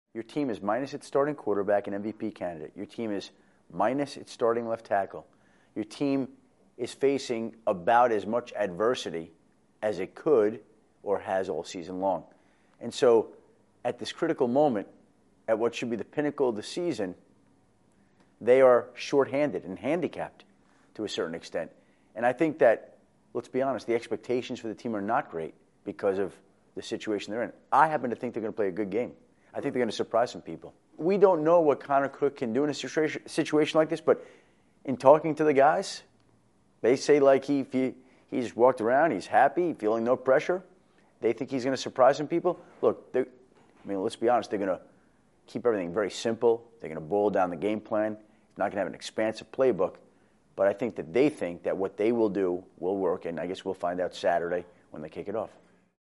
Your team is minus its starting quarterback and MVP candidate. Your team is minus its starting left tackle. Your team is facing about as much adversity as it could or has all season long. And so at this critical moment, at what should be the pinnacle of the season, they are shorthanded and handicapped to a certain extent. And I think that, let's be honest, the expectations for the team are not great because of the situation they're in. I happen to think they're going to play a good game. I think they're going to surprise some people. We don't know what Connor Cook can do in a situation like this, but in talking to the guys, they say like he's walked around, he's happy, feeling no pressure. They think he's going to surprise some people. Look, let's be honest, they're going to keep everything very simple. They're going to boil down the game plan. They're not going to have an expansive playbook. But I think that they think that what they will do will work, and I guess we'll find out Saturday when they kick it off.